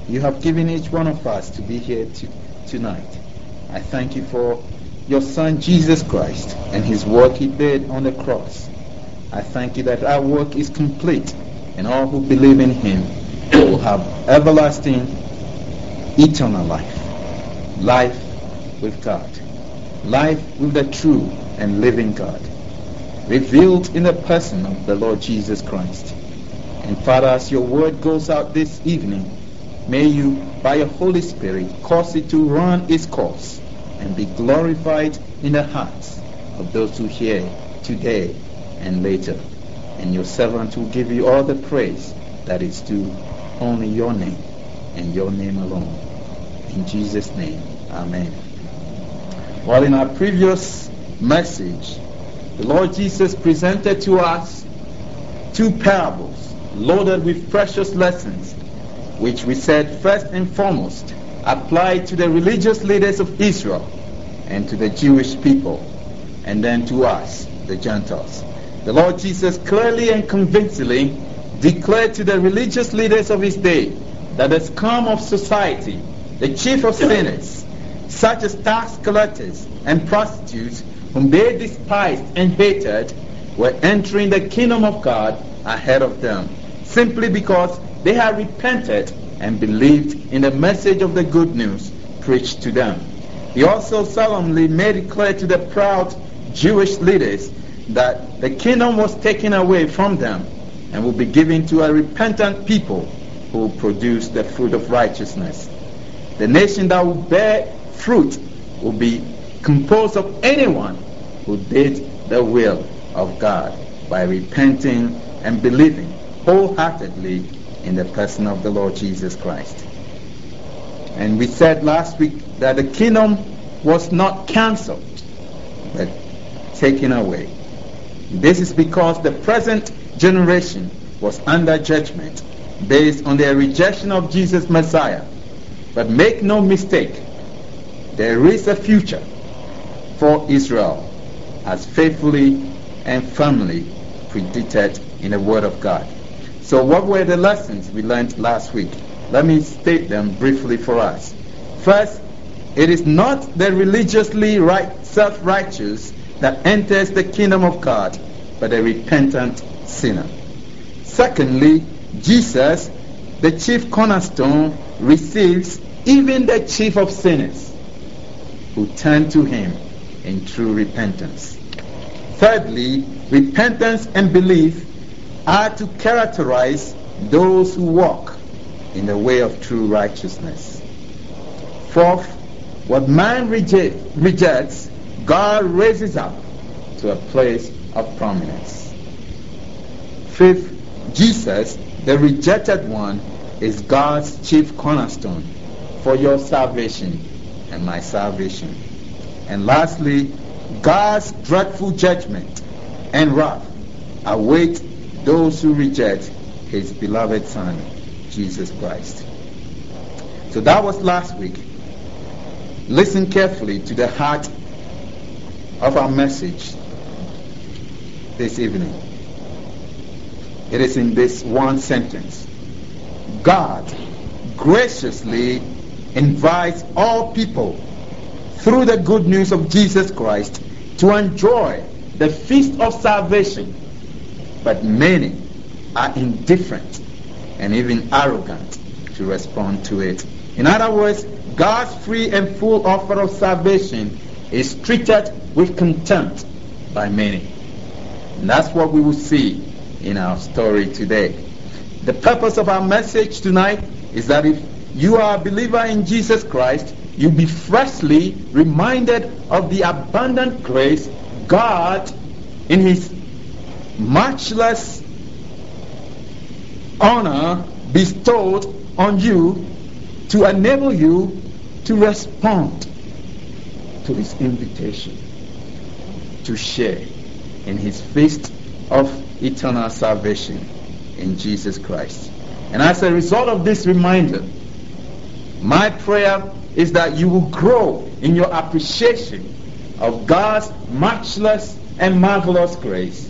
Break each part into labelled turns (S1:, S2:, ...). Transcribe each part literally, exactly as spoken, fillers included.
S1: you have given each one of us to be here to, tonight. I thank you for your Son Jesus Christ and his work he did on the cross. I thank you that our work is complete, and all who believe in him will have everlasting, eternal life. Life with God. Life with the true and living God, revealed in the person of the Lord Jesus Christ. And Father, as your word goes out this evening, may you, by your Holy Spirit, cause it to run its course and be glorified in the hearts of those who hear today and later. And your servant will give you all the praise that is due only your name and your name alone. In Jesus' name, amen. Well, in our previous message, the Lord Jesus presented to us two parables loaded with precious lessons, which we said first and foremost applied to the religious leaders of Israel and to the Jewish people, and then to us, the Gentiles. The Lord Jesus clearly and convincingly declared to the religious leaders of his day that the scum of society, the chief of sinners, such as tax collectors and prostitutes, whom they despised and hated, were entering the kingdom of God ahead of them, simply because they had repented and believed in the message of the good news preached to them. He also solemnly made it clear to the proud Jewish leaders that the kingdom was taken away from them and will be given to a repentant people who will produce the fruit of righteousness. The nation that will bear fruit will be composed of anyone who did the will of God by repenting and believing wholeheartedly in the person of the Lord Jesus Christ. And we said last week that the kingdom was not cancelled, but taken away. This is because the present generation was under judgment based on their rejection of Jesus Messiah. But make no mistake, there is a future for Israel, as faithfully and firmly predicted in the Word of God. So what were the lessons we learned last week? Let me state them briefly for us. First, it is not the religiously right, self-righteous that enters the kingdom of God, but a repentant sinner. Secondly, Jesus, the chief cornerstone, receives even the chief of sinners who turn to him in true repentance. Thirdly, repentance and belief are to characterize those who walk in the way of true righteousness. Fourth, what man reject, rejects, God raises up to a place of prominence. Fifth, Jesus, the rejected one, is God's chief cornerstone for your salvation and my salvation. And lastly, God's dreadful judgment and wrath await those who reject his beloved Son, Jesus Christ. So that was last week. Listen carefully to the heart of our message this evening. It is in this one sentence. God graciously invites all people through the good news of Jesus Christ to enjoy the feast of salvation, but many are indifferent and even arrogant to respond to it. In other words, God's free and full offer of salvation is treated with contempt by many. And that's what we will see in our story today. The purpose of our message tonight is that if you are a believer in Jesus Christ, you'll be freshly reminded of the abundant grace God, in his matchless honor, bestowed on you to enable you to respond to his invitation to share in his feast of eternal salvation in Jesus Christ. And as a result of this reminder, my prayer is that you will grow in your appreciation of God's matchless and marvelous grace,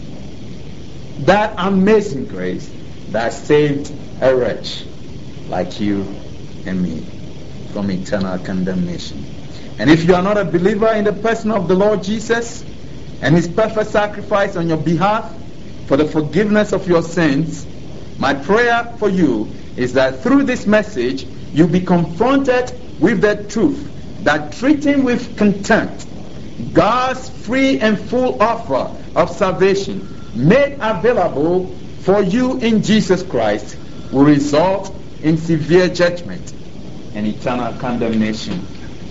S1: that amazing grace that saved a wretch like you and me from eternal condemnation. And if you are not a believer in the person of the Lord Jesus and his perfect sacrifice on your behalf for the forgiveness of your sins, my prayer for you is that through this message you'll be confronted with the truth that treating with contempt God's free and full offer of salvation made available for you in Jesus Christ will result in severe judgment and eternal condemnation.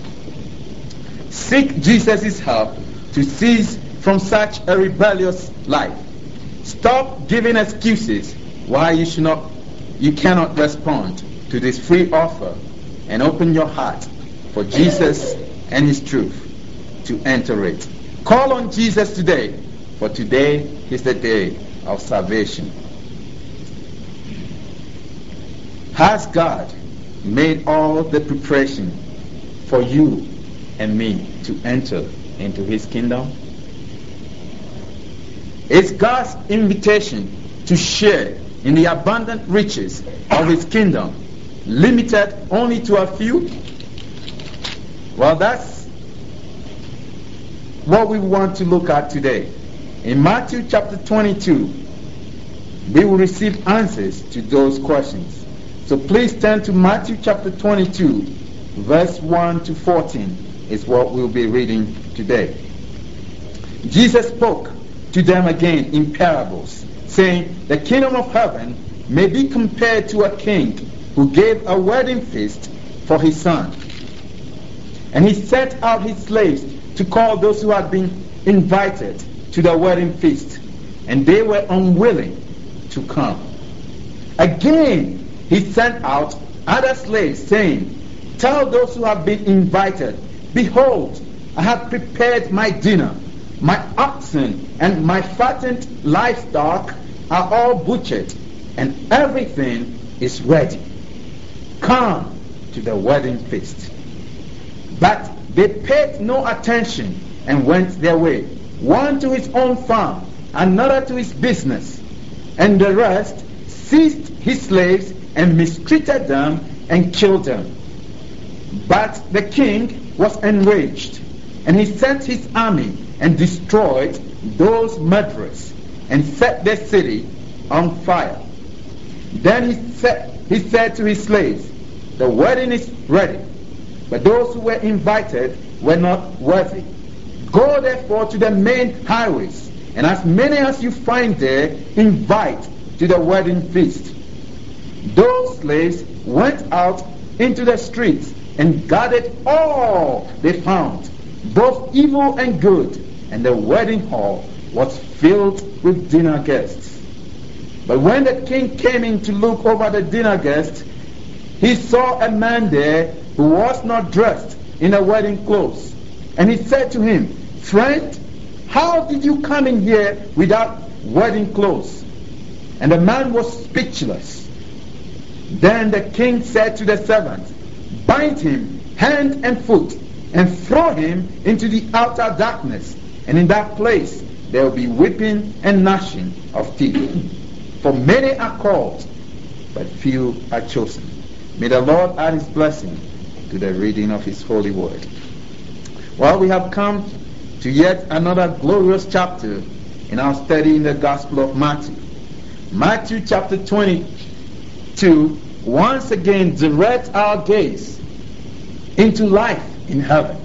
S1: Seek Jesus' help to cease from such a rebellious life. Stop giving excuses why you should not, you cannot respond to this free offer, and open your heart for Jesus and his truth to enter it. Call on Jesus today, for today is the day of salvation. Has God made all the preparation for you and me to enter into his kingdom? It's God's invitation to share in the abundant riches of his kingdom limited only to a few? Well, that's what we want to look at today. In Matthew chapter twenty-two, we will receive answers to those questions. So please turn to Matthew chapter twenty-two, verse one to fourteen is what we'll be reading today. Jesus spoke to them again in parables, saying, the kingdom of heaven may be compared to a king who gave a wedding feast for his son. And he sent out his slaves to call those who had been invited to the wedding feast, and they were unwilling to come. Again, he sent out other slaves, saying, tell those who have been invited, behold, I have prepared my dinner. My oxen and my fattened livestock are all butchered, and everything is ready. Come to the wedding feast. But they paid no attention and went their way, one to his own farm, another to his business, and the rest seized his slaves and mistreated them and killed them. But the king was enraged, and he sent his army and destroyed those murderers and set their city on fire. Then he said, he said to his slaves, the wedding is ready, but those who were invited were not worthy. Go therefore to the main highways, and as many as you find there, invite to the wedding feast. Those slaves went out into the streets and gathered all they found, both evil and good, and the wedding hall was filled with dinner guests. But when the king came in to look over the dinner guests, he saw a man there who was not dressed in the wedding clothes. And he said to him, friend, how did you come in here without wedding clothes? And the man was speechless. Then the king said to the servants, bind him hand and foot, and throw him into the outer darkness, and in that place there will be weeping and gnashing of teeth. For many are called, but few are chosen. May the Lord add his blessing to the reading of his holy word. Well, we have come to yet another glorious chapter in our study in the Gospel of Matthew. Matthew chapter twenty-two once again directs our gaze into life in heaven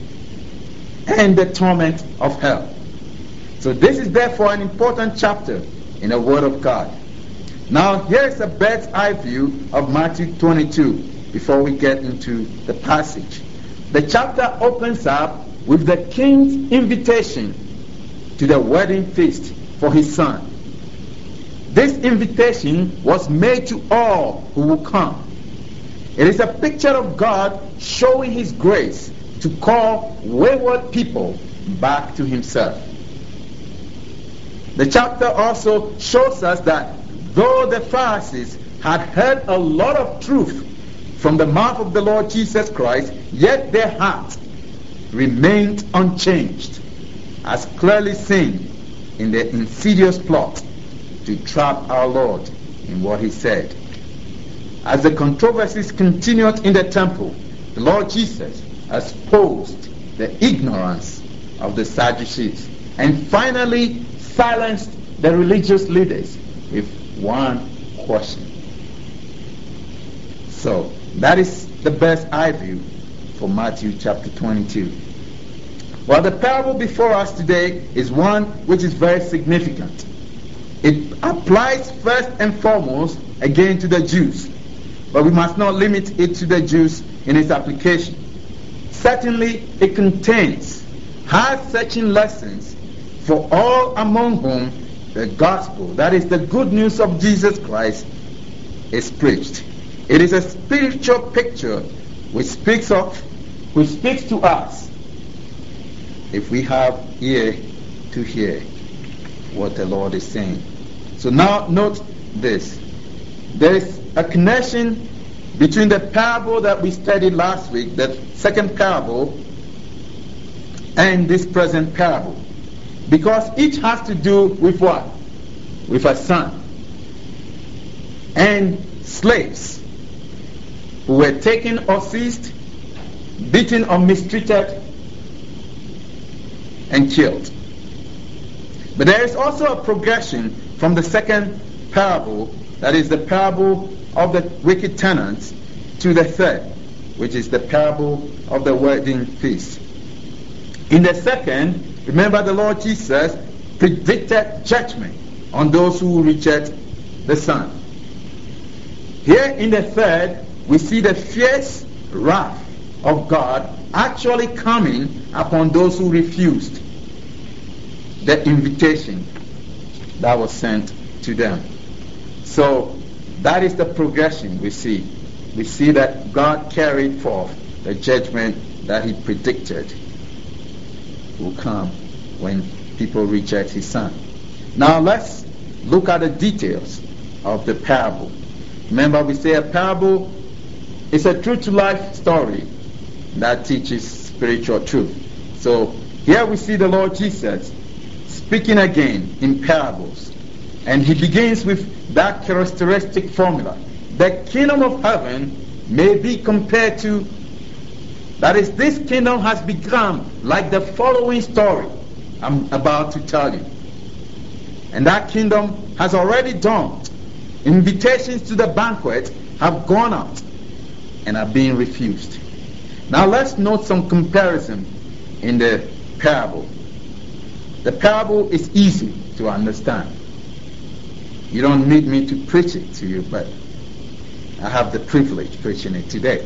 S1: and the torment of hell. So this is therefore an important chapter in the Word of God. Now here's a bird's eye view of Matthew twenty-two before we get into the passage. The chapter opens up with the king's invitation to the wedding feast for his son. This invitation was made to all who will come. It is a picture of God showing his grace to call wayward people back to himself. The chapter also shows us that though the Pharisees had heard a lot of truth from the mouth of the Lord Jesus Christ, yet their heart remained unchanged, as clearly seen in the insidious plot to trap our Lord in what he said. as the controversies continued in the temple, the Lord Jesus exposed the ignorance of the Sadducees and finally silenced the religious leaders with one question. So, that is the best eye view for Matthew chapter twenty-two. Well, the parable before us today is one which is very significant. It applies first and foremost again to the Jews, but we must not limit it to the Jews in its application. Certainly, it contains heart-searching lessons for all among whom the gospel, that is the good news of Jesus Christ, is preached. It is a spiritual picture which speaks of, which speaks to us if we have ear to hear what the Lord is saying. So now note this. There is a connection between the parable that we studied last week, the second parable, and this present parable. Because each has to do with what? With a son and slaves who were taken or seized, beaten or mistreated, and killed. But there is also a progression from the second parable, that is the parable of the wicked tenants, to the third, which is the parable of the wedding feast. In the second, remember the Lord Jesus predicted judgment on those who reject the Son. Here in the third, we see the fierce wrath of God actually coming upon those who refused the invitation that was sent to them. So that is the progression we see. We see that God carried forth the judgment that he predicted will come when people reject his Son. Now let's look at the details of the parable. Remember, we say a parable is a true-to-life story that teaches spiritual truth. So here we see the Lord Jesus speaking again in parables. And he begins with that characteristic formula. The kingdom of heaven may be compared to, that is, this kingdom has become like the following story I'm about to tell you. And that kingdom has already dawned. Invitations to the banquet have gone out and are being refused. Now let's note some comparison in the parable. The parable is easy to understand. You don't need me to preach it to you, but I have the privilege preaching it today.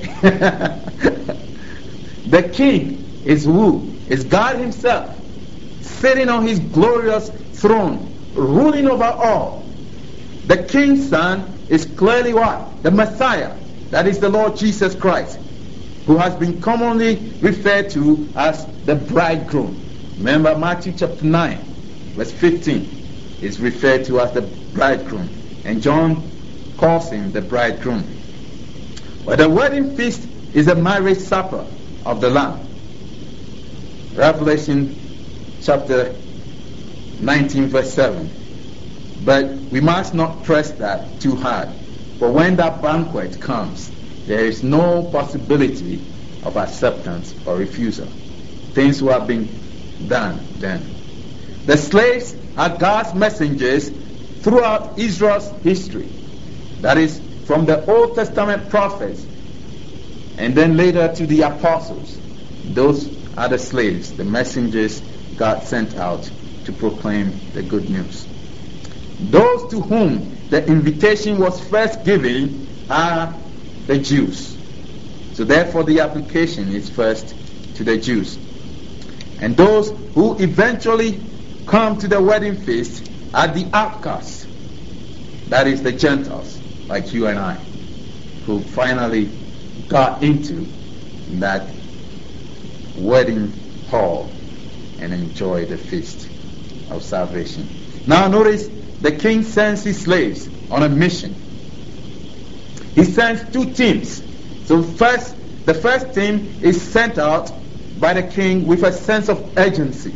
S1: The king is who? Is God himself, sitting on his glorious throne, ruling over all. The king's son is clearly what? The Messiah. That is the Lord Jesus Christ, who has been commonly referred to as the bridegroom. Remember Matthew chapter nine, verse fifteen is referred to as the bridegroom. And John calls him the bridegroom. But the wedding feast is a marriage supper of the Lamb. Revelation chapter nineteen, verse seven. But we must not press that too hard. For when that banquet comes, there is no possibility of acceptance or refusal. Things will have been done then. The slaves are God's messengers throughout Israel's history. That is, from the Old Testament prophets and then later to the apostles. Those are the slaves, the messengers God sent out to proclaim the good news. Those to whom the invitation was first given are the Jews. So therefore the application is first to the Jews. And those who eventually come to the wedding feast are the outcasts. That is the Gentiles, like you and I, who finally got into that wedding hall and enjoy the feast of salvation. Now notice the king sends his slaves on a mission. He sends two teams. So first, the first team is sent out by the king with a sense of urgency.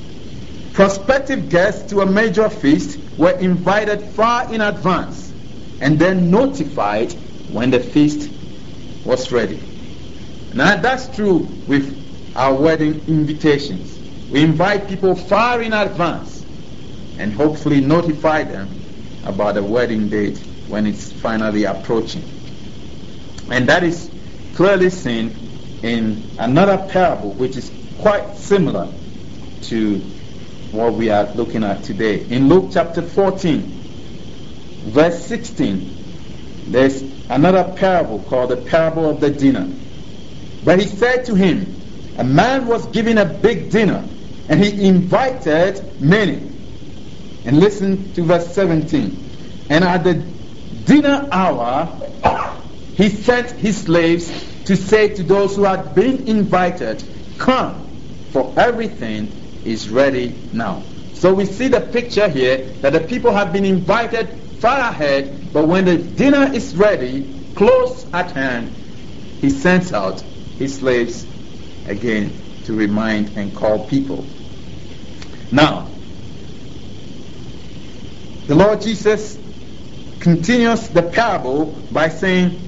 S1: Prospective guests to a major feast were invited far in advance and then notified when the feast was ready. Now that's true with our wedding invitations. We invite people far in advance and hopefully notify them about the wedding date when it's finally approaching. And that is clearly seen in another parable which is quite similar to what we are looking at today. In Luke chapter fourteen, verse sixteen, there's another parable called the parable of the dinner. But he said to him, a man was giving a big dinner, and he invited many. And listen to verse seventeen. And at the dinner hour, he sent his slaves to say to those who had been invited, come, for everything is ready now. So we see the picture here that the people have been invited far ahead, but when the dinner is ready, close at hand, he sends out his slaves again to remind and call people. Now, the Lord Jesus continues the parable by saying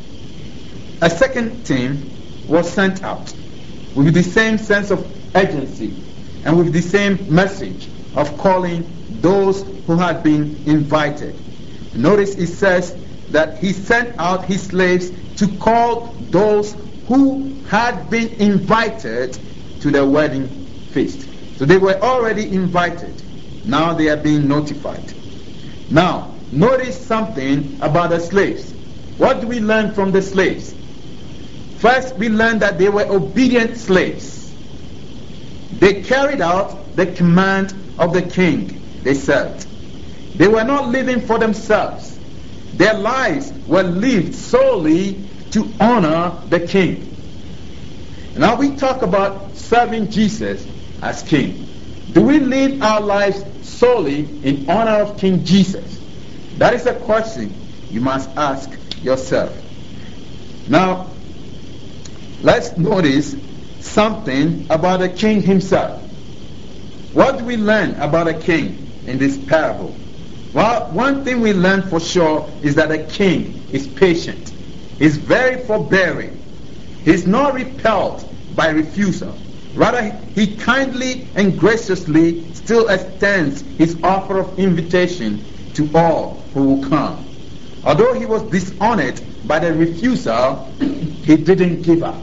S1: a second team was sent out with the same sense of urgency and with the same message of calling those who had been invited. Notice it says that he sent out his slaves to call those who had been invited to the wedding feast. So they were already invited. Now they are being notified. Now, notice something about the slaves. What do we learn from the slaves? First, we learn that they were obedient slaves. They carried out the command of the king they served. They were not living for themselves. Their lives were lived solely to honor the king. Now we talk about serving Jesus as king. Do we live our lives solely in honor of King Jesus? That is a question you must ask yourself. Now, let's notice something about the king himself. What do we learn about a king in this parable? Well, one thing we learn for sure is that a king is patient. He's very forbearing. He's not repelled by refusal. Rather, he kindly and graciously still extends his offer of invitation to all who will come. Although he was dishonored by the refusal, he didn't give up.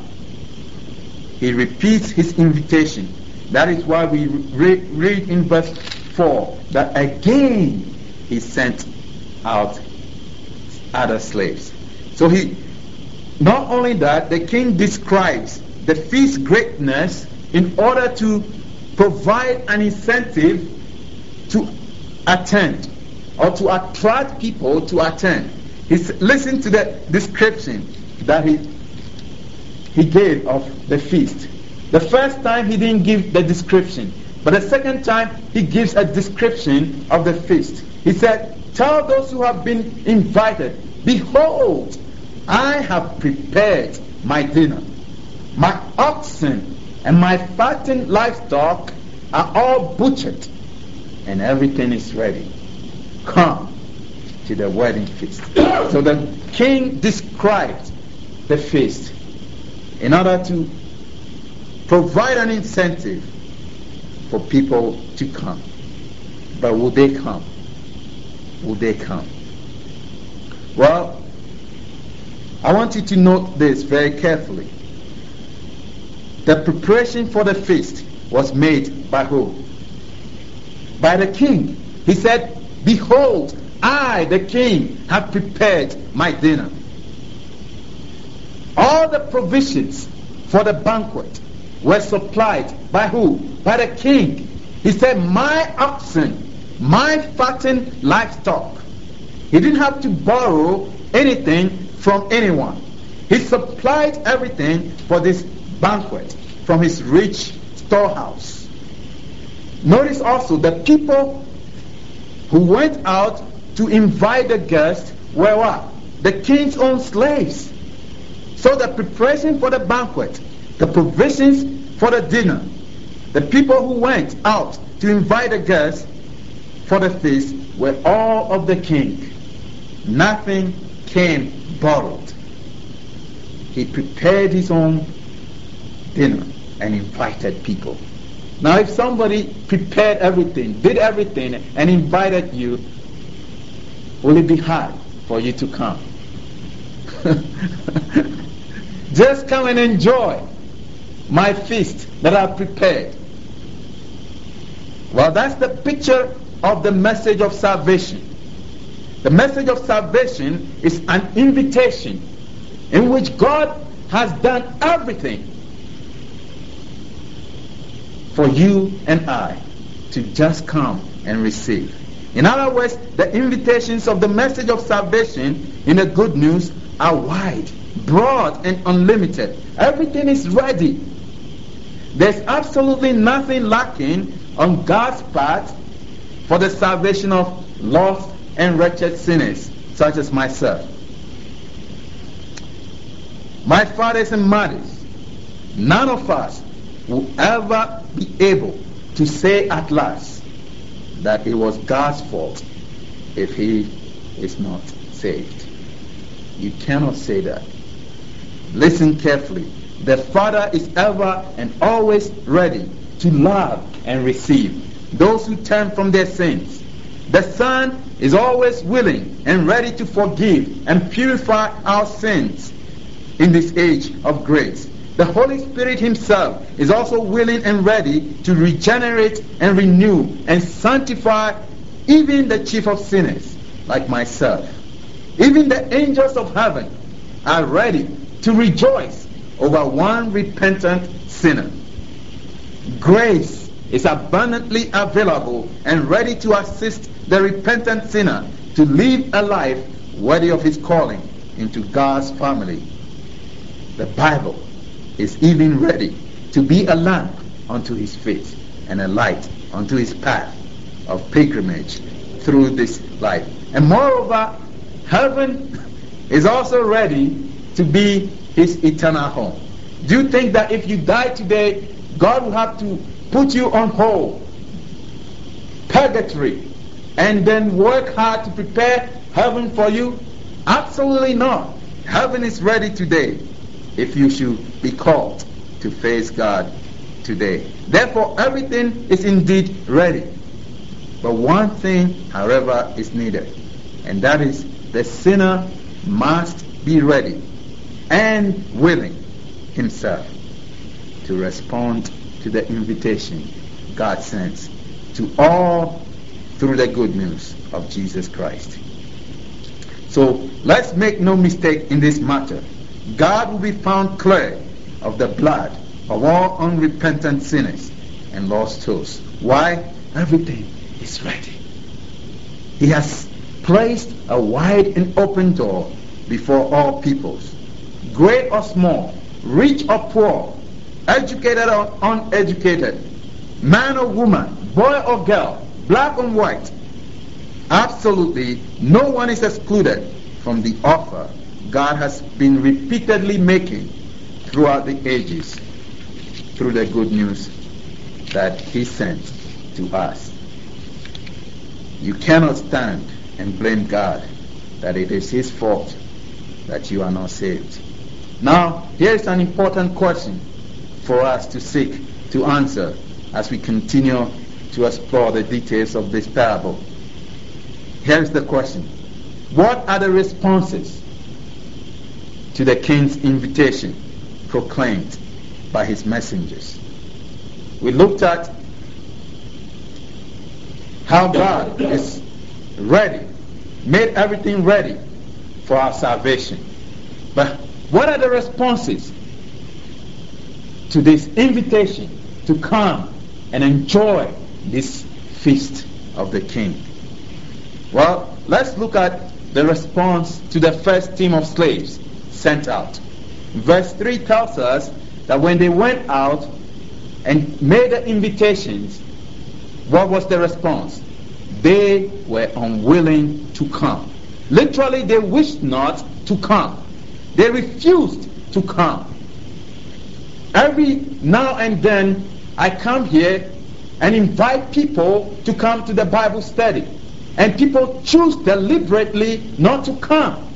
S1: He repeats his invitation. That is why we re- read in verse four that again he sent out other slaves. So he, not only that, the king describes the feast's greatness in order to provide an incentive to attend or to attract people to attend. He's, listen to the description that he he gave of the feast. The first time he didn't give the description, but the second time he gives a description of the feast. He said, tell those who have been invited, behold, I have prepared my dinner. My oxen and my fattened livestock are all butchered, and everything is ready. Come to the wedding feast. So the king described the feast in order to provide an incentive for people to come. But will they come? Will they come? Well, I want you to note this very carefully. The preparation for the feast was made by who? By the king. He said, behold, I, the king, have prepared my dinner. All the provisions for the banquet were supplied by who? By the king. He said, my oxen, my fattened livestock. He didn't have to borrow anything from anyone. He supplied everything for this banquet from his rich storehouse. Notice also the people who went out to invite the guests were what? The king's own slaves. So the preparation for the banquet, the provisions for the dinner, the people who went out to invite the guests for the feast were all of the king. Nothing came bottled. He prepared his own dinner and invited people. Now if somebody prepared everything, did everything, and invited you, will it be hard for you to come? Just come and enjoy my feast that I've prepared. Well, that's the picture of the message of salvation. The message of salvation is an invitation in which God has done everything for you and I to just come and receive. In other words, the invitations of the message of salvation in the good news are wide, broad, and unlimited. Everything is ready. There's absolutely nothing lacking on God's part for the salvation of lost and wretched sinners such as myself. My fathers and mothers, none of us will ever be able to say at last that it was God's fault if he is not saved. You cannot say that. Listen carefully. The Father is ever and always ready to love and receive those who turn from their sins. The Son is always willing and ready to forgive and purify our sins in this age of grace. The Holy Spirit himself is also willing and ready to regenerate and renew and sanctify even the chief of sinners like myself. Even the angels of heaven are ready to rejoice over one repentant sinner. Grace is abundantly available and ready to assist the repentant sinner to live a life worthy of his calling into God's family. The Bible is even ready to be a lamp unto his feet and a light unto his path of pilgrimage through this life. And moreover, heaven is also ready to be his eternal home. Do you think that if you die today, God will have to put you on hold, purgatory, and then work hard to prepare heaven for you? Absolutely not. Heaven is ready today if you should be called to face God today. Therefore, everything is indeed ready. But one thing, however, is needed, and that is the sinner must be ready and willing himself to respond to the invitation God sends to all through the good news of Jesus Christ. So let's make no mistake in this matter. God will be found clear of the blood of all unrepentant sinners and lost souls. Why? Everything is ready. He has placed a wide and open door before all peoples, great or small, rich or poor, educated or uneducated, man or woman, boy or girl, black or white. Absolutely no one is excluded from the offer God has been repeatedly making throughout the ages through the good news that he sent to us. You cannot stand and blame God that it is his fault that you are not saved. Now, here is an important question for us to seek to answer as we continue to explore the details of this parable. Here is the question. What are the responses to the king's invitation proclaimed by his messengers? We looked at how God is ready, made everything ready for our salvation. But what are the responses to this invitation to come and enjoy this feast of the King? Well, let's look at the response to the first team of slaves sent out. Verse three tells us that when they went out and made the invitations, what was the response? They were unwilling to come. Literally, they wished not to come. They refused to come. Every now and then, I come here and invite people to come to the Bible study. And people choose deliberately not to come.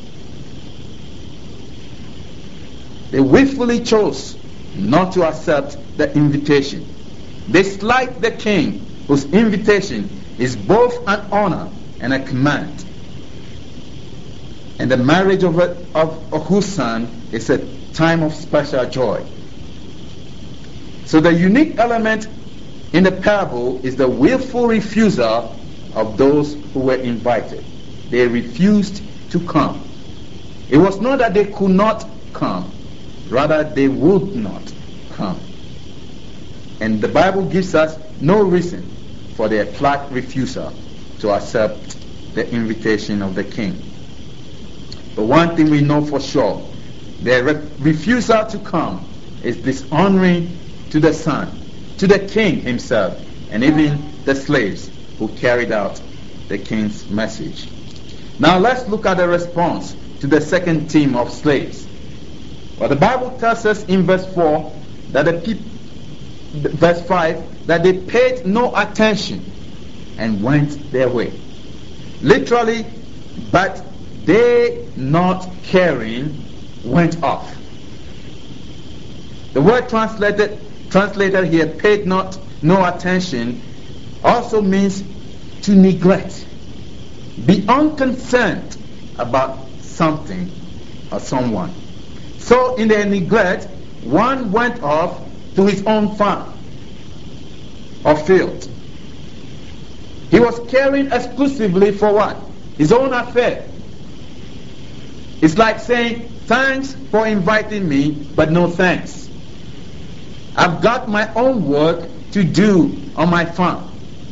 S1: They willfully chose not to accept the invitation. They slight the king, whose invitation is both an honor and a command. And the marriage of, a, of, of whose son is a time of special joy. So the unique element in the parable is the willful refusal of those who were invited. They refused to come. It was not that they could not come, rather they would not come. And the Bible gives us no reason for their flat refusal to accept the invitation of the king. But one thing we know for sure, their re- refusal to come is dishonoring to the son, to the king himself, and even the slaves who carried out the king's message. Now let's look at the response to the second team of slaves. Well, the Bible tells us in verse four that the people, verse five, that they paid no attention and went their way. Literally, but they not caring went off. The word translated translated here, paid not no attention, also means to neglect, be unconcerned about something or someone. So in their neglect, one went off to his own farm or field. He was caring exclusively for what? His own affair. It's like saying, thanks for inviting me, but no thanks. I've got my own work to do on my farm.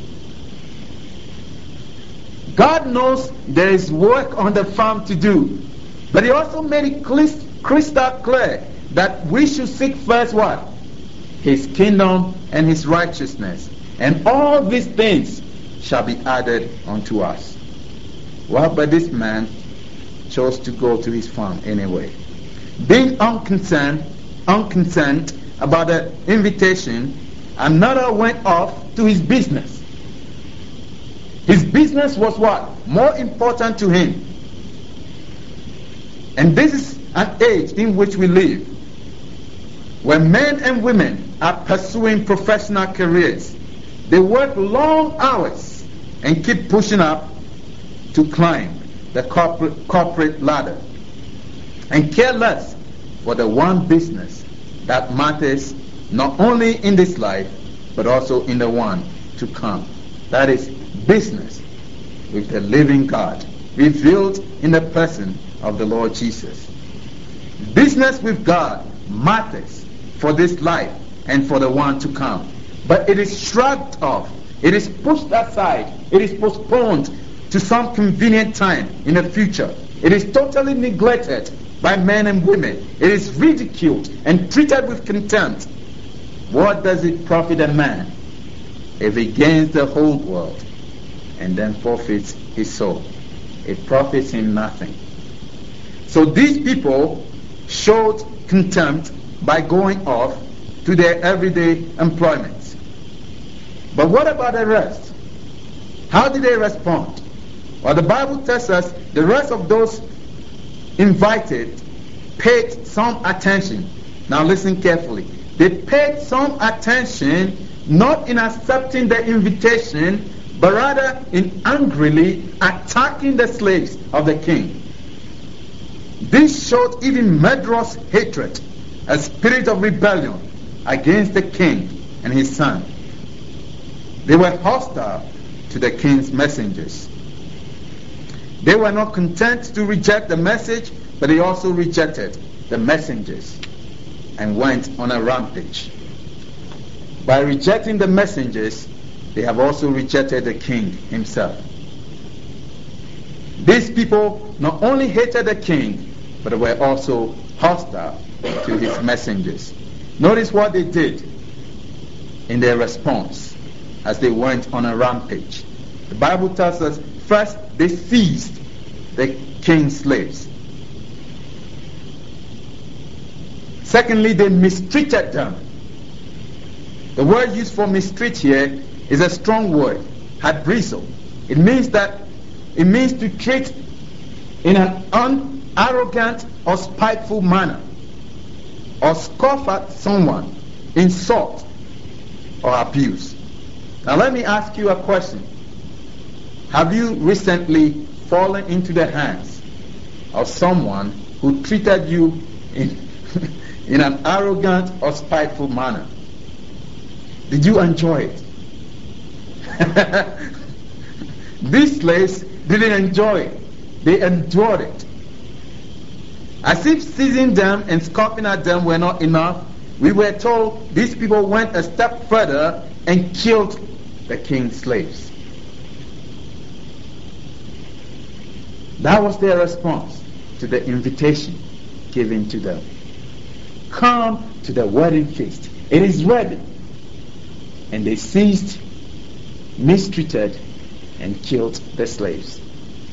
S1: God knows there is work on the farm to do, but he also made it crystal clear that we should seek first what? His kingdom and his righteousness, and all these things shall be added unto us. Well, but this man chose to go to his farm anyway. Being unconcerned, unconcerned about the invitation, another went off to his business. His business was what? More important to him. And this is an age in which we live, where men and women are pursuing professional careers. They work long hours and keep pushing up to climb the corporate, corporate ladder, and care less for the one business that matters not only in this life but also in the one to come. That is business with the living God revealed in the person of the Lord Jesus. Business with God matters for this life and for the one to come, but it is shrugged off, it is pushed aside, it is postponed to some convenient time in the future. It is totally neglected by men and women. It is ridiculed and treated with contempt. What does it profit a man if he gains the whole world and then forfeits his soul? It profits him nothing. So these people showed contempt by going off to their everyday employments. But what about the rest? How did they respond? Well, the Bible tells us the rest of those invited paid some attention. Now listen carefully. They paid some attention, not in accepting the invitation, but rather in angrily attacking the slaves of the king. This showed even murderous hatred, a spirit of rebellion against the king and his son. They were hostile to the king's messengers. They were not content to reject the message, but they also rejected the messengers and went on a rampage. By rejecting the messengers, they have also rejected the king himself. These people not only hated the king, but were also hostile to his messengers. Notice what they did in their response as they went on a rampage. The Bible tells us, first they seized the king's slaves. Secondly, they mistreated them. The word used for mistreat here is a strong word, habrizo. It means that it means to treat in an un- arrogant or spiteful manner, or scoff at someone, insult or abuse. Now let me ask you a question. Have you recently fallen into the hands of someone who treated you in, in an arrogant or spiteful manner? Did you enjoy it? These slaves didn't enjoy it. They endured it. As if seizing them and scoffing at them were not enough, we were told these people went a step further and killed the king's slaves. That was their response to the invitation given to them. Come to the wedding feast. It is ready. And they seized, mistreated, and killed the slaves.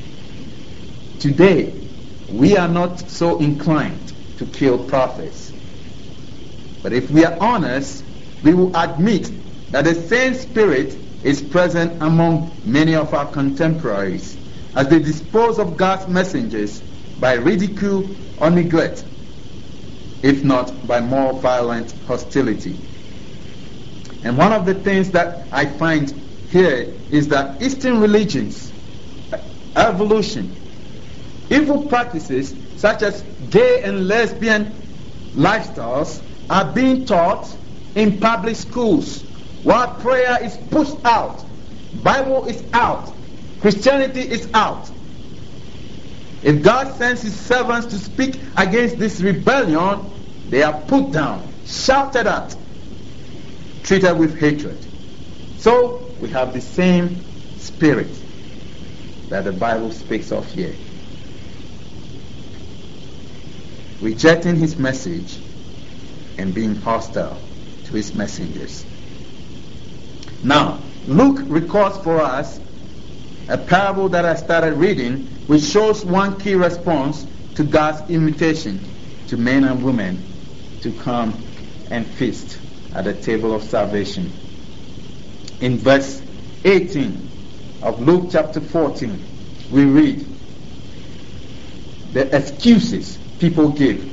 S1: Today, we are not so inclined to kill prophets. But if we are honest, we will admit that the same spirit is present among many of our contemporaries as they dispose of God's messengers by ridicule or neglect, if not by more violent hostility. And one of the things that I find here is that Eastern religions, evolution, evil practices such as gay and lesbian lifestyles are being taught in public schools, while prayer is pushed out, Bible is out, Christianity is out. If God sends his servants to speak against this rebellion, they are put down, shouted at, treated with hatred. So we have the same spirit that the Bible speaks of here. Rejecting his message and being hostile to his messengers. Now, Luke records for us a parable that I started reading, which shows one key response to God's invitation to men and women to come and feast at the table of salvation. In verse eighteen of Luke chapter fourteen, we read the excuses people give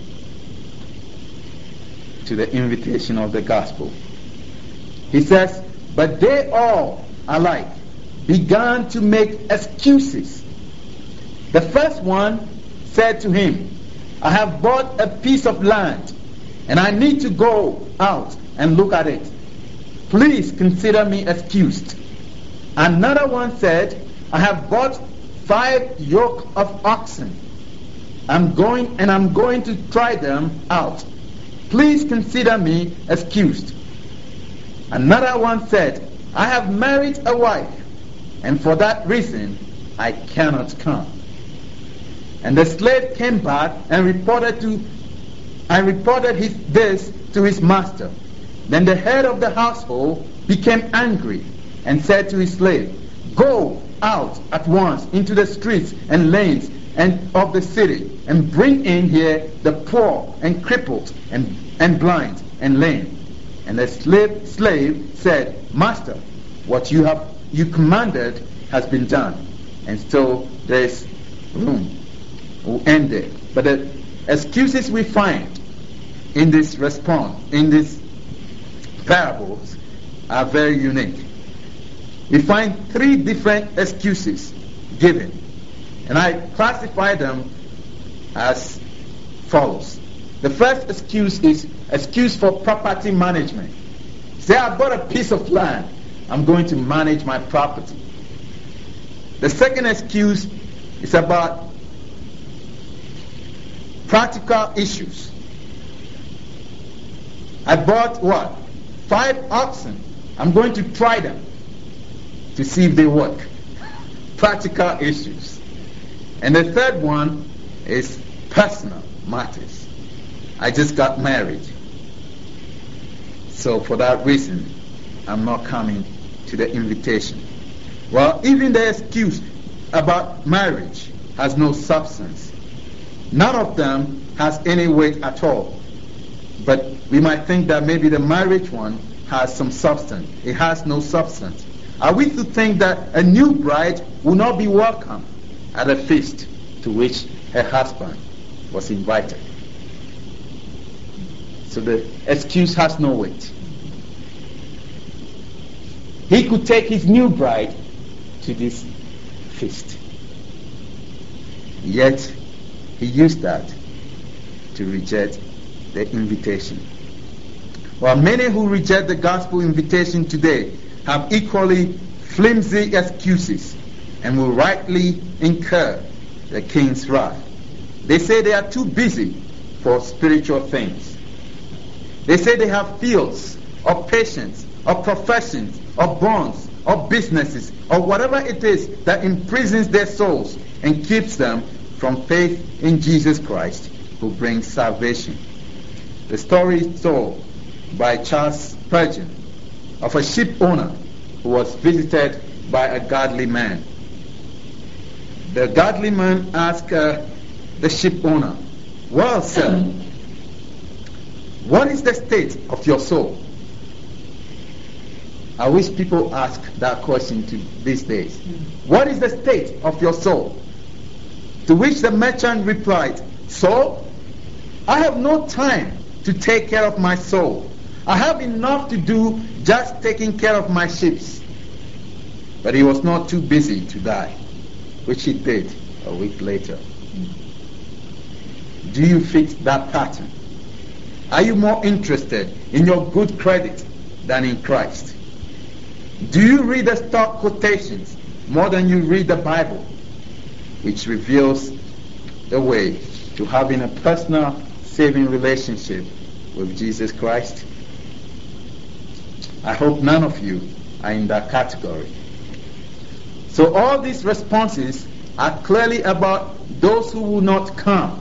S1: to the invitation of the gospel. He says, but they all alike began to make excuses. The first one said to him, I have bought a piece of land and I need to go out and look at it. Please consider me excused. Another one said, I have bought five yoke of oxen. I'm going and I'm going to try them out. Please consider me excused. Another one said, I have married a wife, and for that reason I cannot come. And the slave came back and reported to and reported his, this to his master. Then the head of the household became angry and said to his slave, go out at once into the streets and lanes and of the city, and bring in here the poor and crippled and, and blind and lame. And the slave slave said, Master, what you have you commanded has been done, and still there is room. We'll end there. But the excuses we find in this response, in these parables, are very unique. We find three different excuses given, and I classify them as follows. The first excuse is excuse for property management. Say, I bought a piece of land, I'm going to manage my property. The second excuse is about practical issues. I bought what? Five oxen. I'm going to try them to see if they work. Practical issues. And the third one is personal matters. I just got married. So for that reason, I'm not coming to the invitation. Well, even the excuse about marriage has no substance. None of them has any weight at all. But we might think that maybe the marriage one has some substance. It has no substance. Are we to think that a new bride will not be welcome at a feast to which her husband was invited? So the excuse has no weight. He could take his new bride to this feast. Yet he used that to reject the invitation. While many who reject the gospel invitation today have equally flimsy excuses and will rightly incur the king's wrath. They say they are too busy for spiritual things. They say they have fields or patients or professions or bonds or businesses or whatever it is that imprisons their souls and keeps them from faith in Jesus Christ, who brings salvation. The story is told by Charles Spurgeon of a ship owner who was visited by a godly man. The godly man asked uh, the ship owner, "Well, sir, what is the state of your soul?" I wish people ask that question to these days. What is the state of your soul? To which the merchant replied, "Soul, I have no time to take care of my soul. I have enough to do just taking care of my ships." But he was not too busy to die, which he did a week later. Do you fit that pattern? Are you more interested in your good credit than in Christ? Do you read the stock quotations more than you read the Bible, which reveals the way to having a personal saving relationship with Jesus Christ? I hope none of you are in that category. So all these responses are clearly about those who will not come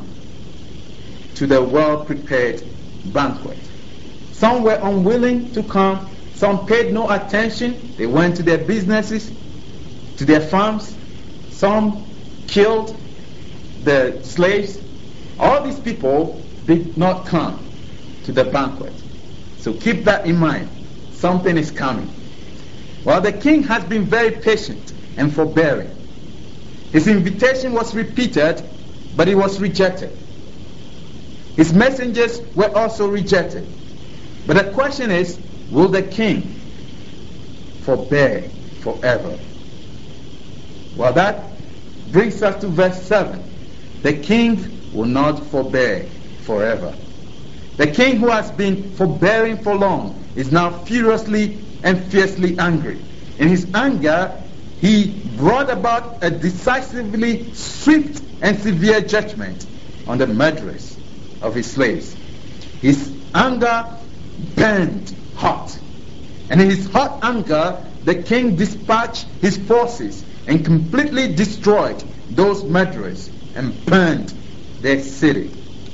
S1: to the well-prepared banquet. Some were unwilling to come. Some paid no attention. They went to their businesses, to their farms. Some killed the slaves. All these people did not come to the banquet. So keep that in mind. Something is coming. Well, the king has been very patient and forbearing. His invitation was repeated, but it was rejected. His messengers were also rejected. But the question is, will the king forbear forever? Well, that brings us to verse seven. The king will not forbear forever. The king who has been forbearing for long is now furiously and fiercely angry. In his anger, he brought about a decisively swift and severe judgment on the murderers of his slaves. His anger burned hot. And in his hot anger, the king dispatched his forces and completely destroyed those murderers and burned their city.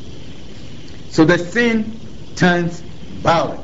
S1: So the scene turns violent.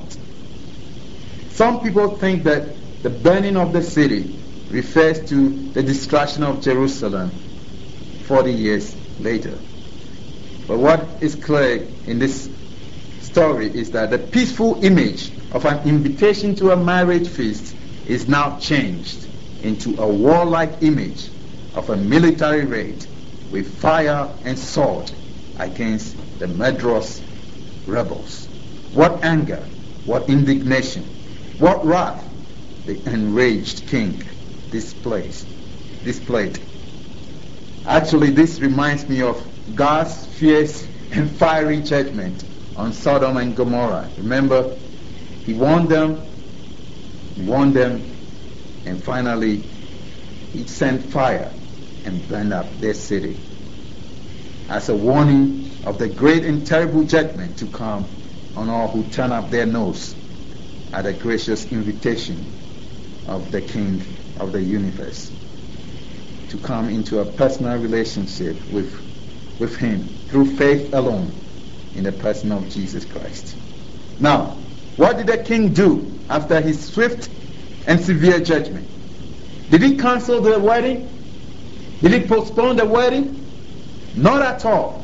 S1: Some people think that the burning of the city refers to the destruction of Jerusalem forty years later. But what is clear in this story is that the peaceful image of an invitation to a marriage feast is now changed into a warlike image of a military raid with fire and sword against the murderous rebels. What anger, what indignation, what wrath the enraged king displays, displayed. Actually, this reminds me of God's fierce and fiery judgment on Sodom and Gomorrah. Remember, he warned them, he warned them, and finally he sent fire and burned up their city as a warning of the great and terrible judgment to come on all who turn up their nose at the gracious invitation of the King of the universe to come into a personal relationship with, with him through faith alone in the person of Jesus Christ. Now, what did the king do after his swift and severe judgment? Did he cancel the wedding? Did he postpone the wedding? Not at all.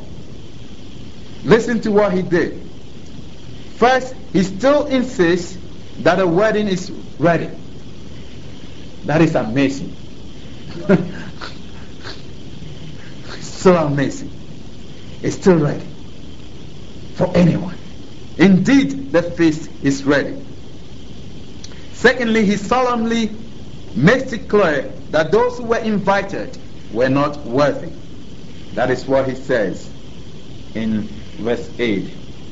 S1: Listen to what he did. First, he still insists that a wedding is ready. That is amazing. So amazing. It's still ready for anyone. Indeed, the feast is ready. Secondly, he solemnly makes it clear that those who were invited were not worthy. That is what he says in verse eight.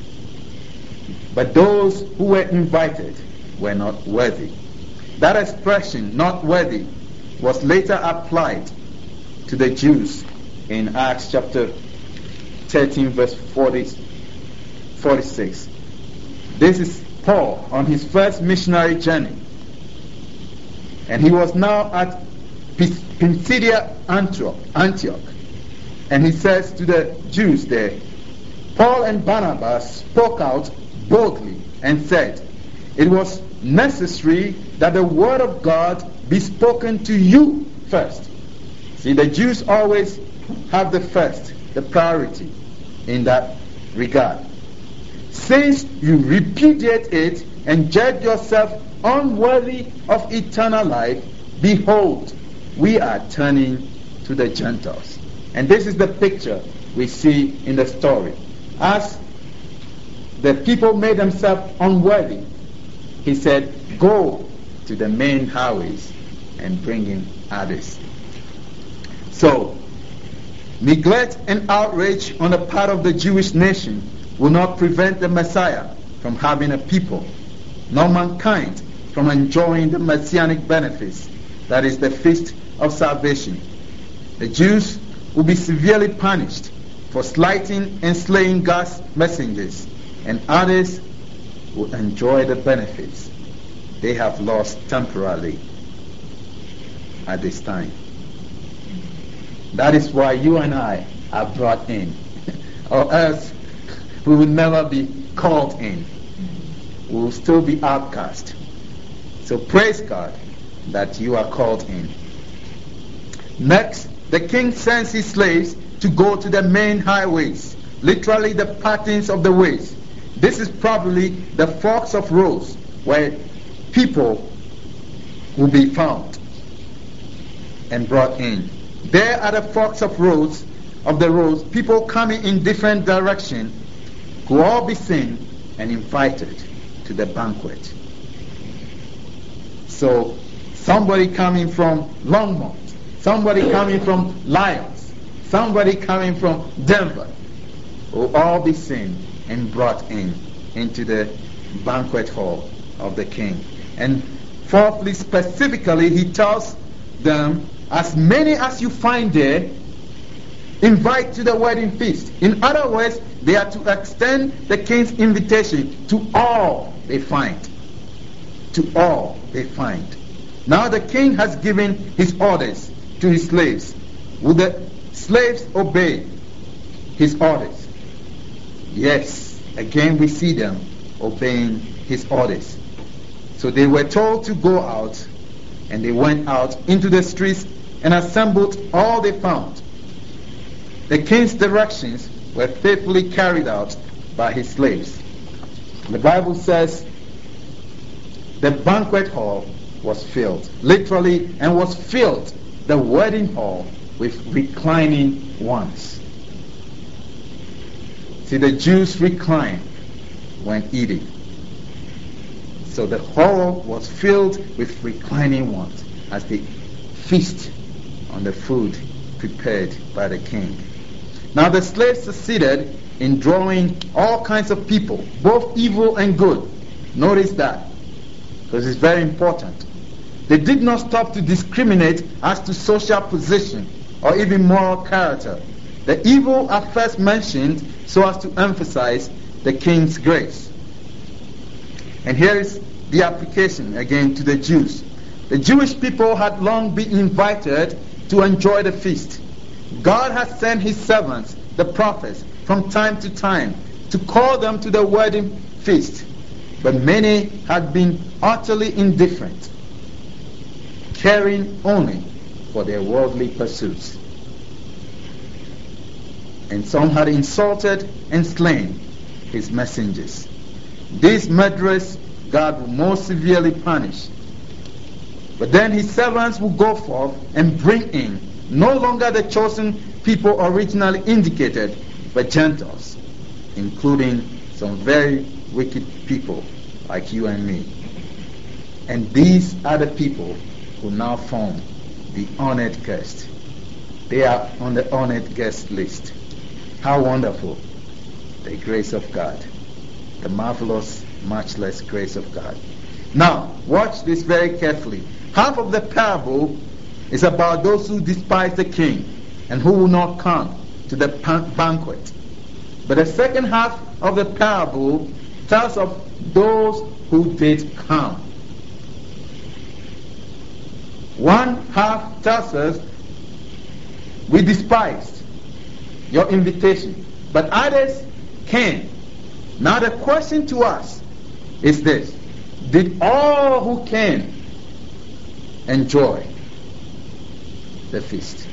S1: But those who were invited were not worthy. That expression, not worthy, was later applied to the Jews in Acts chapter thirteen, verse forty, forty-six. This is Paul on his first missionary journey. And he was now at Pisidia, Antioch, Antioch. And he says to the Jews there, Paul and Barnabas spoke out boldly and said, it was necessary that the word of God be spoken to you first. See, the Jews always have the first, the priority in that regard. Since you repudiate it and judge yourself unworthy of eternal life, behold, we are turning to the Gentiles. And this is the picture we see in the story. As the people made themselves unworthy, he said, go to the main highways and bring in others. So, neglect and outrage on the part of the Jewish nation will not prevent the Messiah from having a people, nor mankind from enjoying the messianic benefits, that is the feast of salvation. The Jews will be severely punished for slighting and slaying God's messengers, and others will enjoy the benefits they have lost temporarily at this time. That is why you and I are brought in, or else we will never be called in. We will still be outcast. So praise God that you are called in. Next, the king sends his slaves to go to the main highways, literally the patterns of the ways. This is probably the forks of roads where people will be found and brought in. There are the forks of roads of the roads, people coming in different directions will all be seen and invited to the banquet. So somebody coming from Longmont, somebody coming from Lyons, somebody coming from Denver will all be seen and brought in into the banquet hall of the king. And fourthly, specifically, he tells them, as many as you find there, invite to the wedding feast. In other words, they are to extend the king's invitation to all they find. To all they find. Now the king has given his orders to his slaves. Will the slaves obey his orders? Yes. Again we see them obeying his orders. So they were told to go out, and they went out into the streets and assembled all they found. The king's directions were faithfully carried out by his slaves. The Bible says the banquet hall was filled, literally, and was filled, the wedding hall, with reclining ones. See, the Jews recline when eating. So the hall was filled with reclining ones as they feast on the food prepared by the king. Now the slaves succeeded in drawing all kinds of people, both evil and good. Notice that, because it's very important. They did not stop to discriminate as to social position or even moral character. The evil are first mentioned so as to emphasize the king's grace. And here is the application again to the Jews. The Jewish people had long been invited to enjoy the feast. God has sent his servants, the prophets, from time to time to call them to the wedding feast. But many had been utterly indifferent, caring only for their worldly pursuits. And some had insulted and slain his messengers. These murderers God will most severely punish. But then his servants will go forth and bring in no longer the chosen people originally indicated, but Gentiles, including some very wicked people like you and me. And these are the people who now form the honored guest. They are on the honored guest list. How wonderful the grace of God, the marvelous, matchless grace of God. Now, watch this very carefully. Half of the parable is about those who despise the king and who will not come to the banquet. But the second half of the parable tells of those who did come. One half tells us, we despised your invitation, but others came. Now the question to us is this: did all who came enjoy the feast?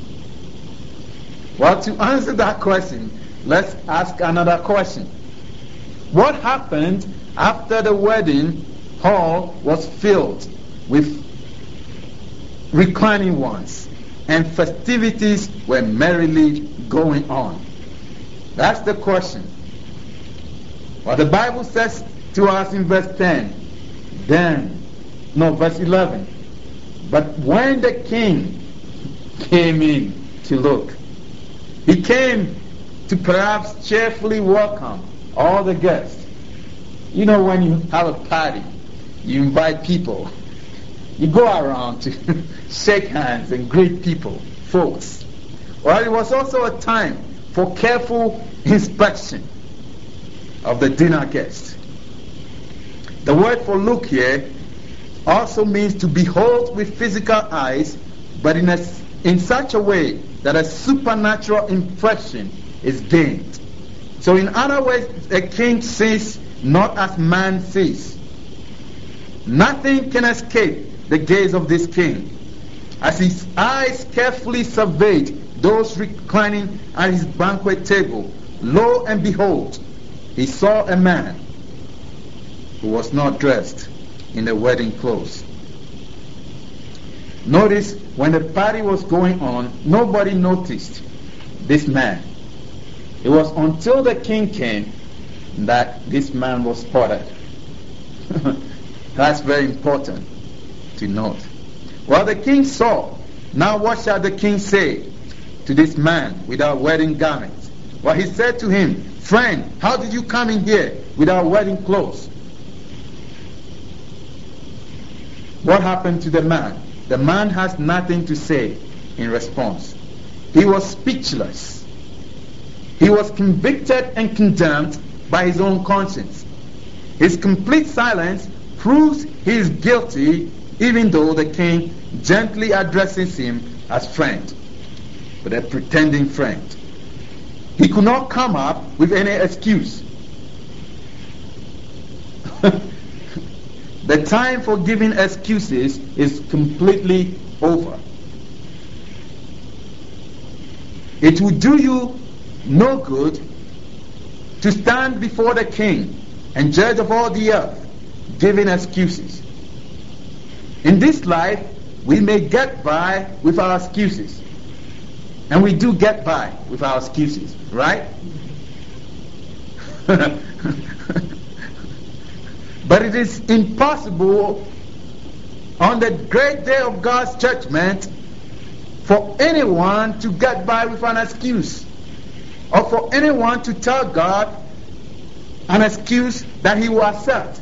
S1: Well, to answer that question, let's ask another question. What happened after the wedding hall was filled with reclining ones and festivities were merrily going on? That's the question. Well, the Bible says to us in verse ten, then, no, verse eleven, but when the king came in to look, he came to perhaps cheerfully welcome all the guests. You know, when you have a party, you invite people, you go around to shake hands and greet people, folks. Well, it was also a time for careful inspection of the dinner guest. The word for look here also means to behold with physical eyes, but in, a, in such a way that a supernatural impression is gained. So in other words, a king sees not as man sees. Nothing can escape the gaze of this king. As his eyes carefully surveyed those reclining at his banquet table, lo and behold, he saw a man who was not dressed in the wedding clothes. Notice, when the party was going on, nobody noticed this man. It was until the king came that this man was spotted. That's very important to note. Well, the king saw. Now what shall the king say to this man without wedding garments? Well, he said to him, friend, how did you come in here without wedding clothes? What happened to the man? The man has nothing to say in response. He was speechless. He was convicted and condemned by his own conscience. His complete silence proves he is guilty, even though the king gently addresses him as friend, but a pretending friend. He could not come up with any excuse. The time for giving excuses is completely over. It will do you no good to stand before the king and judge of all the earth giving excuses. In this life, we may get by with our excuses. And we do get by with our excuses, right? But it is impossible on the great day of God's judgment for anyone to get by with an excuse, or for anyone to tell God an excuse that he will accept.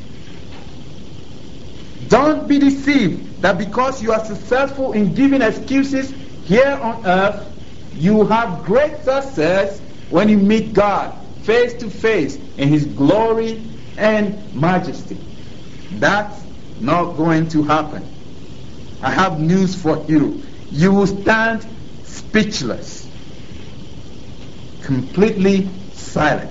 S1: Don't be deceived that because you are successful in giving excuses here on earth, you will have great success when you meet God face to face in his glory and majesty. That's not going to happen. I have news for you. You will stand speechless, completely silent.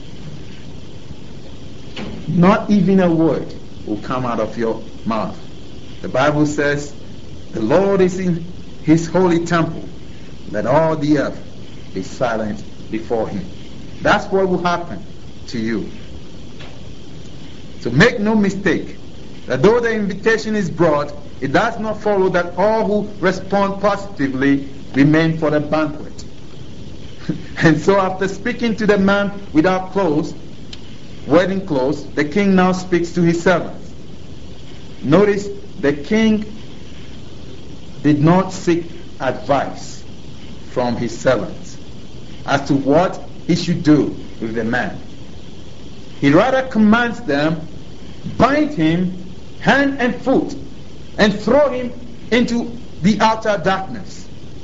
S1: Not even a word will come out of your mouth. The Bible says, the Lord is in his holy temple. Let all the earth be silent before him. That's what will happen to you. So make no mistake that though the invitation is broad, it does not follow that all who respond positively remain for the banquet. And so after speaking to the man without clothes, wedding clothes, the king now speaks to his servants. Notice the king did not seek advice from his servants as to what he should do with the man. He rather commands them, bind him hand and foot and throw him into the outer darkness.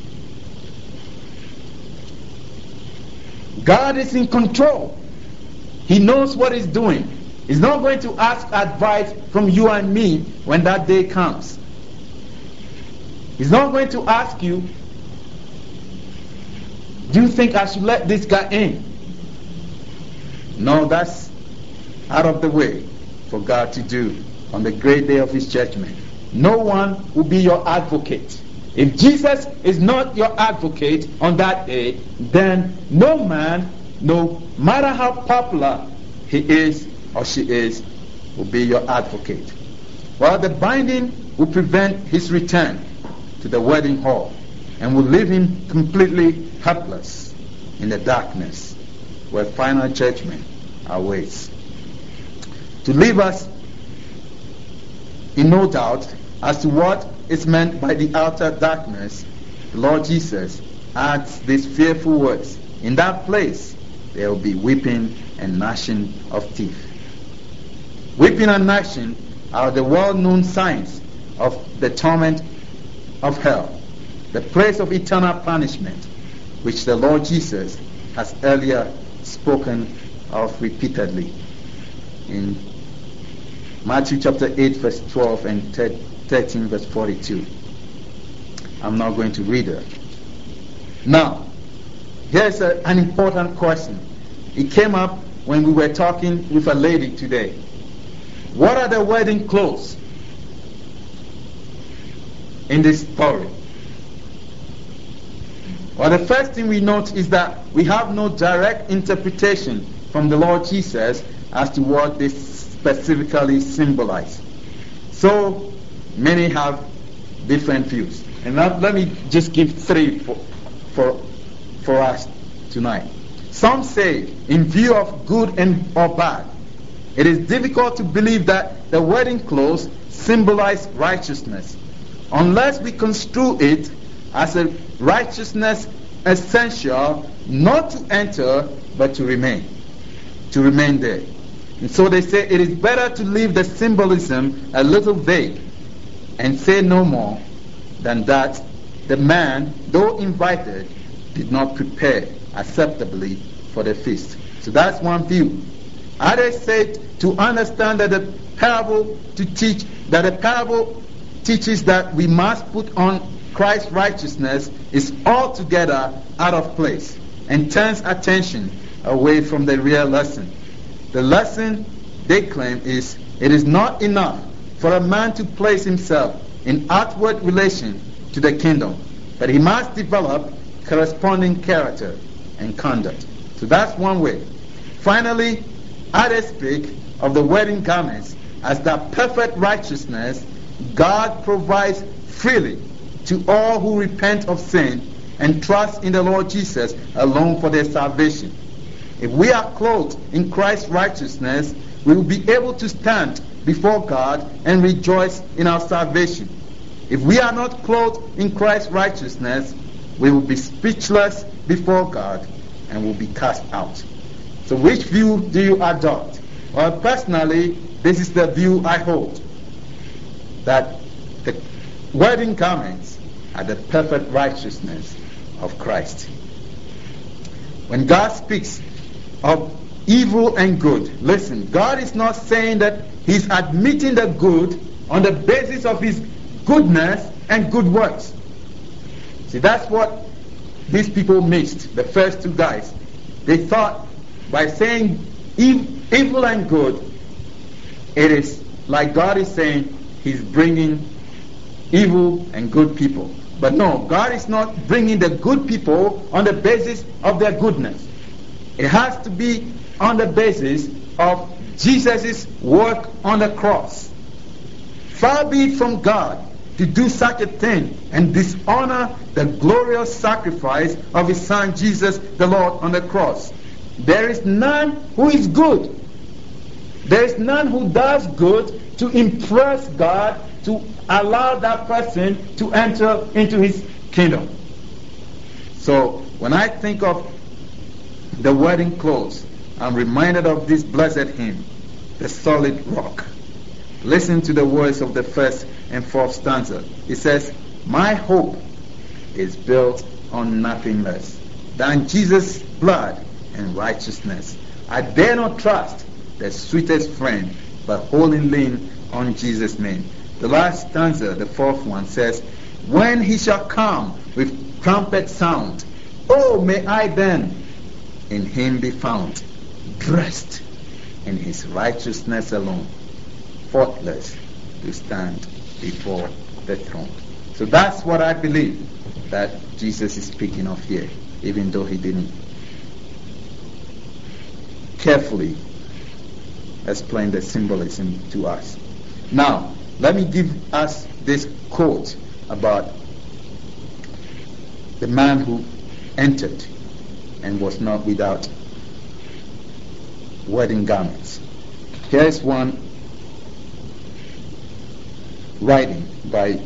S1: God is in control. He knows what he's doing. He's not going to ask advice from you and me when that day comes. He's not going to ask you, do you think I should let this guy in? No, that's out of the way for God to do on the great day of his judgment. No one will be your advocate. If Jesus is not your advocate on that day, then no man, no matter how popular he is or she is, will be your advocate. Well, the binding will prevent his return to the wedding hall and will leave him completely helpless in the darkness where final judgment awaits. To leave us in no doubt as to what is meant by the outer darkness, the Lord Jesus adds these fearful words. In that place there will be weeping and gnashing of teeth. Weeping and gnashing are the well-known signs of the torment of hell, the place of eternal punishment, which the Lord Jesus has earlier spoken of repeatedly in Matthew chapter eight verse twelve and thirteen verse forty-two. I'm not going to read it. Now, here's a, an important question. It came up when we were talking with a lady today. What are the wedding clothes in this story? Well, the first thing we note is that we have no direct interpretation from the Lord Jesus as to what they specifically symbolize. So many have different views. And now let me just give three for, for, for us tonight. Some say, in view of good and or bad, it is difficult to believe that the wedding clothes symbolize righteousness, unless we construe it as a righteousness essential not to enter but to remain, to remain there. And so they say it is better to leave the symbolism a little vague and say no more than that the man, though invited, did not prepare acceptably for the feast. So that's one view. Others said to understand that the parable to teach that the parable teaches that we must put on Christ's righteousness is altogether out of place and turns attention away from the real lesson. The lesson, they claim, is it is not enough for a man to place himself in outward relation to the kingdom, but he must develop corresponding character and conduct. So that's one way. Finally, others speak of the wedding garments as that perfect righteousness God provides freely to all who repent of sin and trust in the Lord Jesus alone for their salvation. If we are clothed in Christ's righteousness, we will be able to stand before God and rejoice in our salvation. If we are not clothed in Christ's righteousness, we will be speechless before God and will be cast out. So which view do you adopt? Well, personally, this is the view I hold, that the wedding garments are the perfect righteousness of Christ. When God speaks of evil and good, listen, God is not saying that he's admitting the good on the basis of his goodness and good works. See, that's what these people missed, the first two guys. They thought by saying ev- evil and good, it is like God is saying he's bringing evil and good people. But no, God is not bringing the good people on the basis of their goodness. It has to be on the basis of Jesus' work on the cross. Far be it from God to do such a thing and dishonor the glorious sacrifice of his Son Jesus the Lord on the cross. There is none who is good. There is none who does good to impress God, to allow that person to enter into his kingdom. So when I think of the wedding clothes, I'm reminded of this blessed hymn, the solid rock. Listen to the words of the first and fourth stanza. It says, my hope is built on nothing less than Jesus' blood and righteousness. I dare not trust the sweetest friend, but wholly lean on Jesus' name. The last stanza, the fourth one, says, when he shall come with trumpet sound, oh, may I then in him be found, dressed in his righteousness alone, faultless to stand before the throne. So that's what I believe that Jesus is speaking of here, even though he didn't carefully explain the symbolism to us. Now, let me give us this quote about the man who entered and was not without wedding garments. Here is one writing by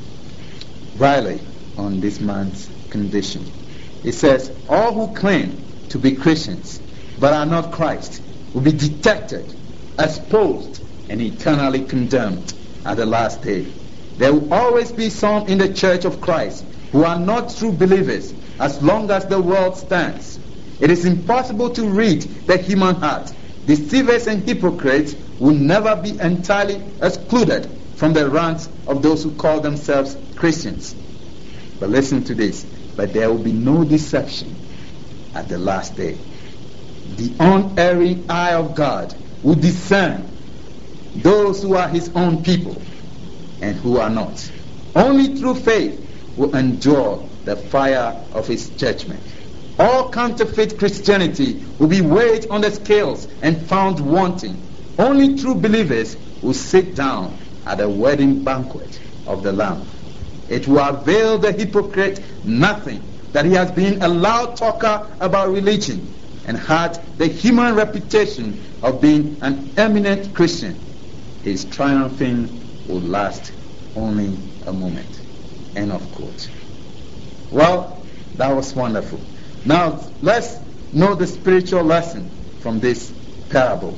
S1: Riley on this man's condition. It says, all who claim to be Christians but are not Christ will be detected, exposed, and eternally condemned at the last day. There will always be some in the Church of Christ who are not true believers as long as the world stands. It is impossible to read the human heart. Deceivers and hypocrites will never be entirely excluded from the ranks of those who call themselves Christians. But listen to this, but there will be no deception at the last day. The unerring eye of God will discern those who are his own people and who are not. Only through faith will endure the fire of his judgment. All counterfeit Christianity will be weighed on the scales and found wanting. Only true believers will sit down at the wedding banquet of the Lamb. It will avail the hypocrite nothing that he has been a loud talker about religion and had the human reputation of being an eminent Christian. His triumphing will last only a moment. End of quote. Well, that was wonderful. Now, let's know the spiritual lesson from this parable.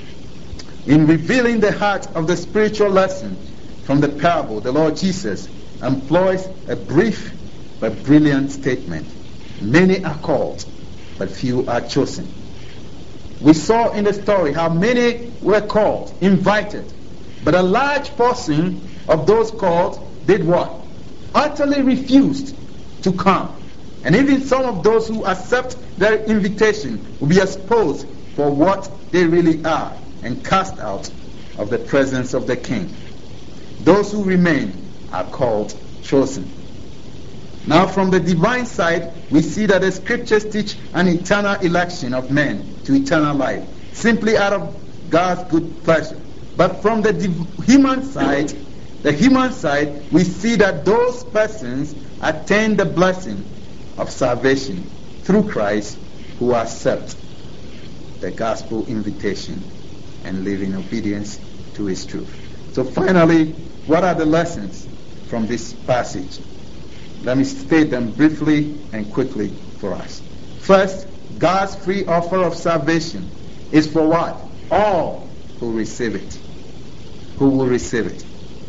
S1: In revealing the heart of the spiritual lesson from the parable, the Lord Jesus employs a brief but brilliant statement. Many are called, but few are chosen. We saw in the story how many were called, invited, but a large portion of those called did what? Utterly refused to come. And even some of those who accept their invitation will be exposed for what they really are and cast out of the presence of the King. Those who remain are called chosen. Now, from the divine side, we see that the scriptures teach an eternal election of men to eternal life, simply out of God's good pleasure. But from the div- human side, the human side, we see that those persons attain the blessing of salvation through Christ, who accept the gospel invitation and live in obedience to his truth. So finally, what are the lessons from this passage? Let me state them briefly and quickly for us. First, God's free offer of salvation is for what? All who receive it. Who will receive it.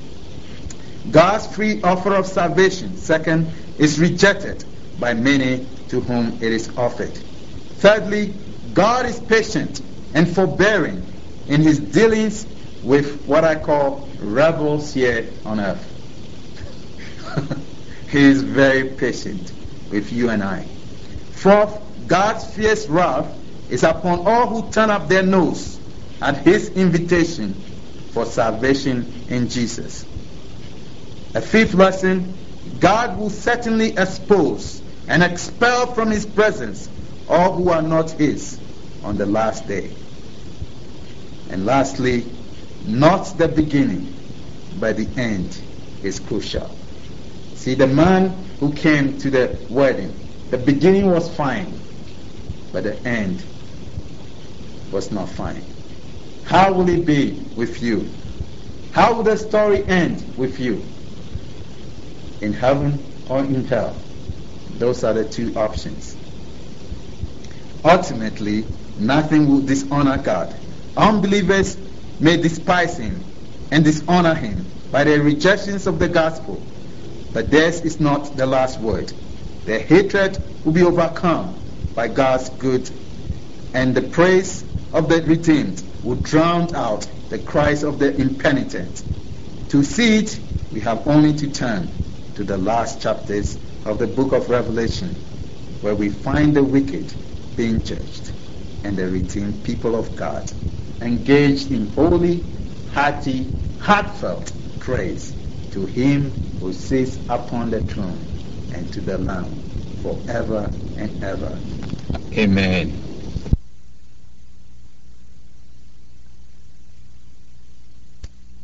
S1: God's free offer of salvation, second, is rejected by many to whom it is offered. Thirdly, God is patient and forbearing in his dealings with what I call rebels here on earth. He is very patient with you and I. Fourth, God's fierce wrath is upon all who turn up their nose at his invitation for salvation in Jesus. A fifth lesson, God will certainly expose and expel from his presence all who are not his on the last day. And lastly, not the beginning, but the end is crucial. See, the man who came to the wedding, the beginning was fine, but the end was not fine. How will it be with you? How will the story end with you? In heaven or in hell? Those are the two options. Ultimately, nothing will dishonor God. Unbelievers may despise him and dishonor him by their rejections of the gospel, but theirs is not the last word. Their hatred will be overcome by God's good, and the praise of the redeemed will drown out the cries of the impenitent. To see it, we have only to turn to the last chapters of the book of Revelation, where we find the wicked being judged and the redeemed people of God engaged in holy, hearty, heartfelt praise to him who sits upon the throne and to the Lamb forever and ever. Amen.